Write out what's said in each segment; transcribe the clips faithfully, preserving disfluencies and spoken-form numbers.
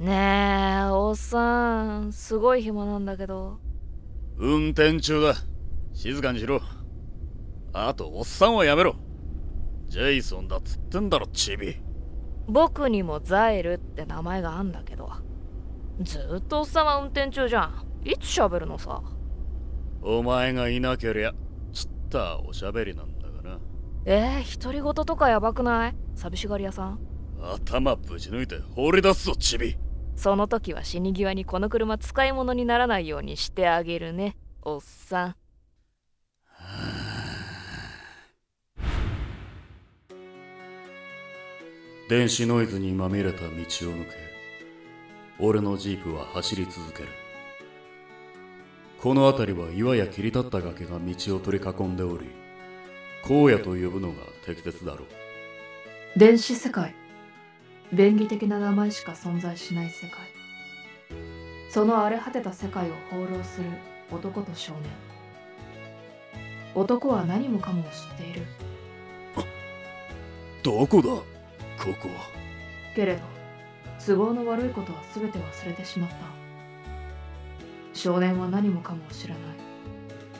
ねえ、おっさん、すごい暇なんだけど。 運転中だ。静かにしろ。あと、おっさんはやめろ。ジェイソンだっつってんだろ、チビ。 僕にもザエルって名前があんだけど、ずーっとおっさんは運転中じゃん。いつ喋るのさ。 お前がいなけりゃ、ちったおしゃべりなんだがな。 えー、独り言とかやばくない？寂しがり屋さん。 頭ぶち抜いて放り出すぞ、チビ。 その時は死に際にこの車使い物にならないようにしてあげるね、おっさん。 電子ノイズにまみれた道を抜け、俺のジープは走り続ける。この辺りは岩や切り立った崖が道を取り囲んでおり、荒野と呼ぶのが適切だろう。 電子世界、便宜的な名前しか存在しない世界。その荒れ果てた世界を放浪する男と少年。男は何もかもを知っている。 どこだここは。 けれど都合の悪いことは全て忘れてしまった。少年は何もかもを知らない。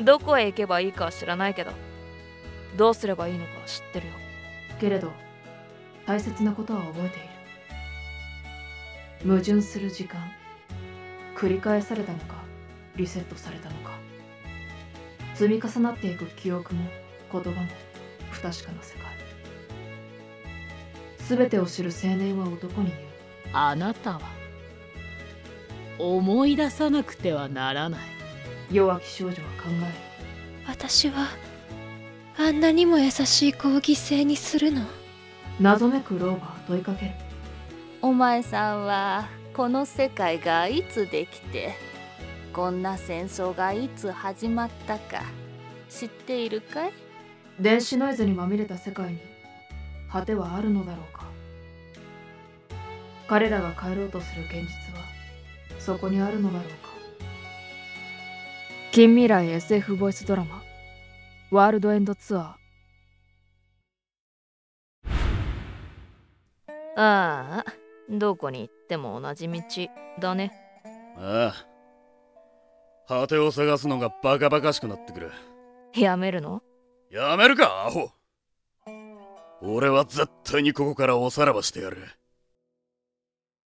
どこへ行けばいいかは知らないけど、どうすればいいのかは知ってるよ。 けれど大切なことは覚えている。矛盾する時間、繰り返されたのかリセットされたのか、積み重なっていく記憶も言葉も不確かな世界。全てを知る青年は男に言う。 あなたは思い出さなくてはならない。 弱き少女は考える。 私はあんなにも優しい子を犠牲にするの？ 謎めく老婆は問いかける。 お前さんはこの世界がいつできて、こんな戦争がいつ始まったか知っているかい？ 電子ノイズにまみれた世界に果てはあるのだろうか。彼らが帰ろうとする現実はそこにあるのだろうか。 近未来 エスエフ ボイスドラマワールドエンドツアー。ああ、どこに行っても同じ道だね。 ああ、果てを探すのがバカバカしくなってくる。 やめるの？ やめるかアホ。俺は絶対にここからおさらばしてやる。